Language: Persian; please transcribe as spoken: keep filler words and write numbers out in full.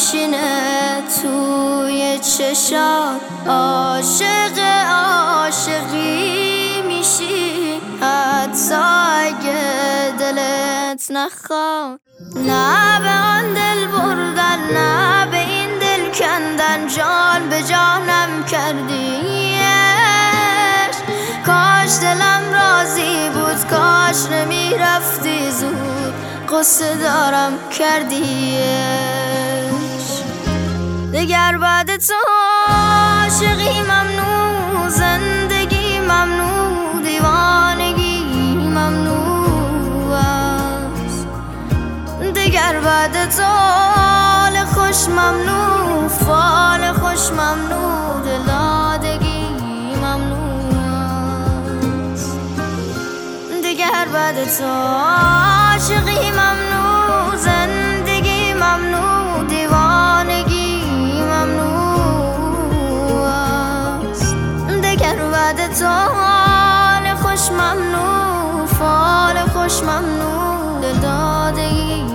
میشینه توی چشات، عاشق عاشقی میشی حتی اگه دلت نخواد. نه به آن دل بردن، نه به این دل کندن، جان به جانم کردیش. کاش دلم راضی بود، کاش نمیرفتی زود، قصه دارم کردیش. دگر بعد تو عاشقی ممنوع، زندگی ممنوع، دیوانگی ممنوع است. دگر بعد تو حال خوش ممنوع، فال خوش ممنوع، دلدادگی ممنوع است. دگر بعد تو عاشقی ممنوع، زندگی ممنوع، دیوانگی ممنوع است. دگر بعد تو حال خوش ممنوع، فال خوش ممنوع، دلدادگی